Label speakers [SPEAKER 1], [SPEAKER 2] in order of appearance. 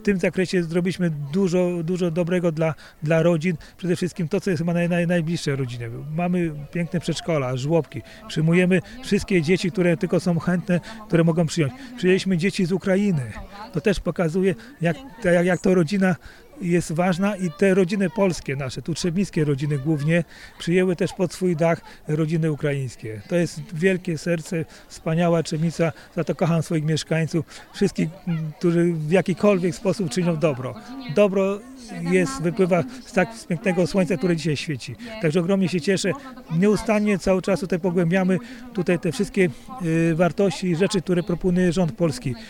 [SPEAKER 1] W tym zakresie zrobiliśmy dużo dobrego dla rodzin. Przede wszystkim to, co jest chyba najbliższe rodzinie. Mamy piękne przedszkola, żłobki. Przyjmujemy wszystkie dzieci, które tylko są chętne, które mogą przyjąć. Przyjęliśmy dzieci z Ukrainy. To też pokazuje, jak to rodzina jest ważna i te rodziny polskie nasze, tu trzebnickie rodziny głównie, przyjęły też pod swój dach rodziny ukraińskie. To jest wielkie serce, wspaniała Trzebnica, za to kocham swoich mieszkańców, wszystkich, którzy w jakikolwiek sposób czynią dobro. Dobro wypływa z pięknego słońca, które dzisiaj świeci. Także ogromnie się cieszę. Nieustannie cały czas tutaj pogłębiamy te wszystkie wartości i rzeczy, które proponuje rząd polski.